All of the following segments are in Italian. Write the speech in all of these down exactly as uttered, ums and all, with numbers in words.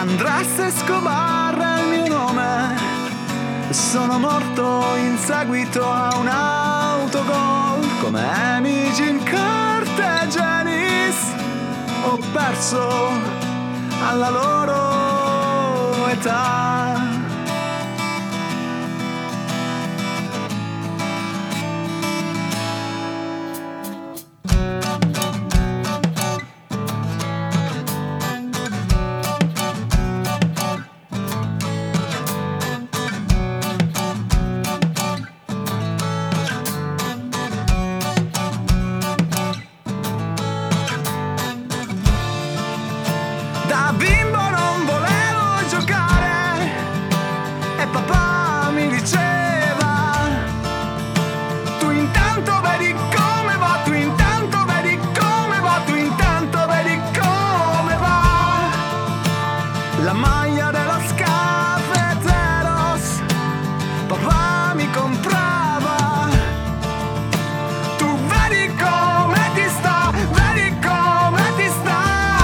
Andrés Escobar è il mio nome, sono morto in seguito a un autogol. Come amici in Cartagenis ho perso alla loro età. Da bimbo non volevo giocare e papà mi diceva: tu intanto vedi come va, tu intanto vedi come va, tu intanto vedi come va. La maglia dello Scafeteros papà mi comprava. Tu vedi come ti sta, vedi come ti sta.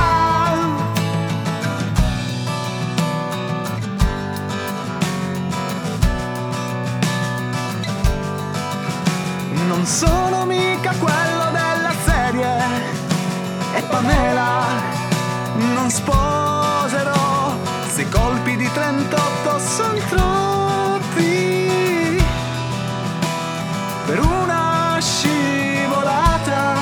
Non sono mica quello della serie e Pamela non sposerò. Se colpi di trentotto son troppi per una scivolata.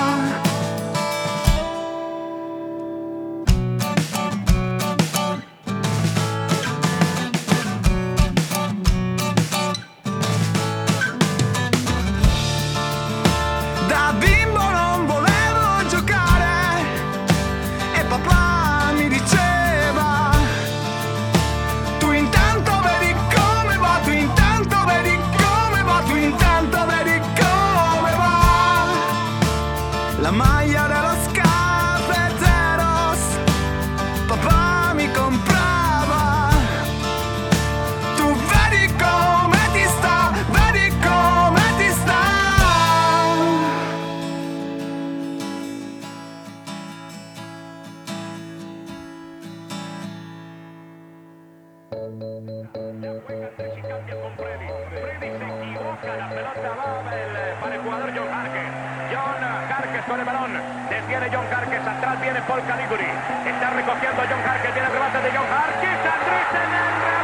Da bimbo non volevo giocare e papà mi diceva: tu intanto vedi come va, tu intanto vedi come va, tu intanto vedi come va. La maglia dello Scafeteros papà mi comprava. Tu vedi come ti sta, vedi come ti sta. Juega Andrés y cambia con Freddy. Freddy se equivoca, la pelota va el- para el jugador John Jarques. John Jarques con el balón. Detiene John Jarques, atrás viene Paul Caliguri. Está recogiendo John Jarques, tiene el remate de John Jarques. Andrés en el